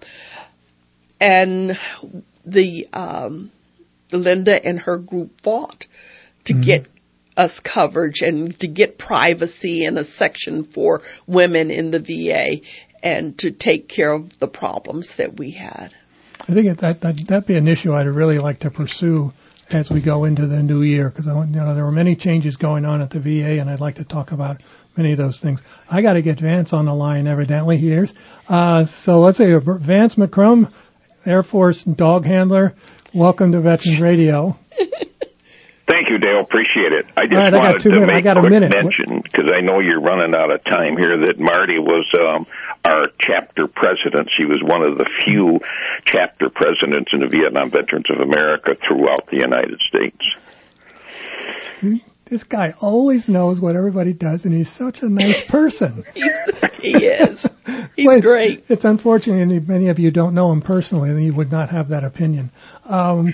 and the um, Linda and her group fought to mm-hmm. get us coverage and to get privacy in a section for women in the V A and to take care of the problems that we had. I think that that that'd be an issue I'd really like to pursue as we go into the new year, because you know there were many changes going on at the V A, and I'd like to talk about many of those things. I got to get Vance on the line, evidently here. Uh, so let's say Vance McCrum, Air Force dog handler. Welcome to Veterans Radio. Thank you, Dale. Appreciate it. I just right, wanted I got two to minutes. make I got a quick minute. mention, because I know you're running out of time here, that Marty was um, our chapter president. She was one of the few chapter presidents in the Vietnam Veterans of America throughout the United States. This guy always knows what everybody does, and he's such a nice person. he's, he is. He's He's great. It's unfortunate, and many of you don't know him personally, and you would not have that opinion. Um,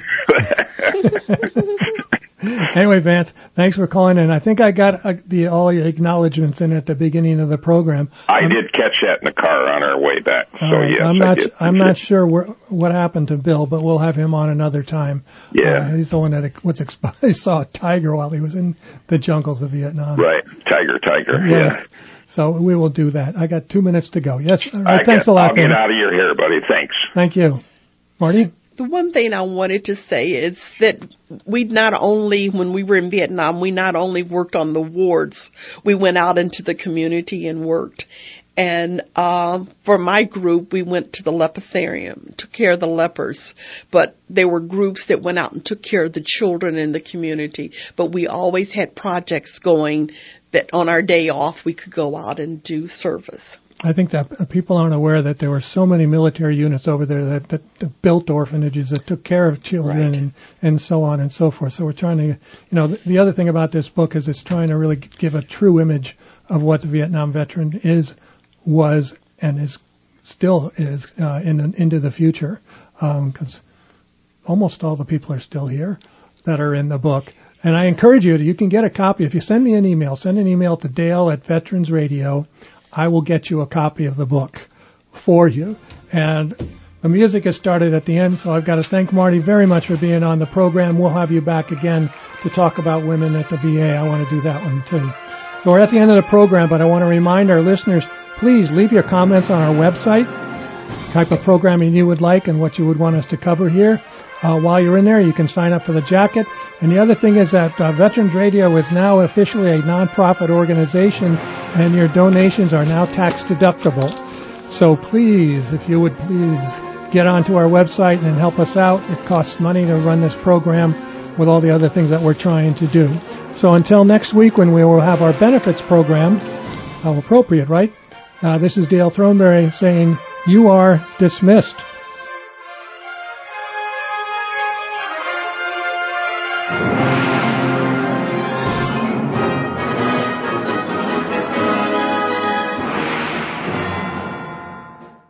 anyway, Vance, thanks for calling in. I think I got uh, the all the acknowledgments in at the beginning of the program. I um, did catch that in the car on our way back. So uh, yes, I'm I not. did. I'm not sure where, what happened to Bill, but we'll have him on another time. Yeah, uh, he's the one that was exposed. He saw a tiger while he was in the jungles of Vietnam. Right, tiger, tiger. Yes. Yeah. So we will do that. I got two minutes to go. Yes. All right, I thanks get, a lot. I'll get Vance. out of your hair, buddy. Thanks. Thank you, Marty. The one thing I wanted to say is that we not only, when we were in Vietnam, we not only worked on the wards, we went out into the community and worked. And um, for my group, we went to the leprosarium, took care of the lepers. But there were groups that went out and took care of the children in the community. But we always had projects going that on our day off we could go out and do service. I think that people aren't aware that there were so many military units over there that, that, that built orphanages, that took care of children, Right. and, and so on and so forth. So we're trying to, you know, the, the other thing about this book is it's trying to really give a true image of what the Vietnam veteran is, was, and is still is uh, in into the future, because um, almost all the people are still here that are in the book. And I encourage you to, you can get a copy. If you send me an email, send an email to Dale at Veterans Radio. I will get you a copy of the book for you. And the music has started at the end, so I've got to thank Marty very much for being on the program. We'll have you back again to talk about women at the V A. I want to do that one too. So we're at the end of the program, but I want to remind our listeners, please leave your comments on our website, type of programming you would like and what you would want us to cover here. Uh, while you're in there, you can sign up for the jacket. And the other thing is that uh, Veterans Radio is now officially a nonprofit organization, and your donations are now tax deductible. So please, if you would please get onto our website and help us out. It costs money to run this program with all the other things that we're trying to do. So until next week when we will have our benefits program, how appropriate, right? Uh, this is Dale Throneberry saying you are dismissed.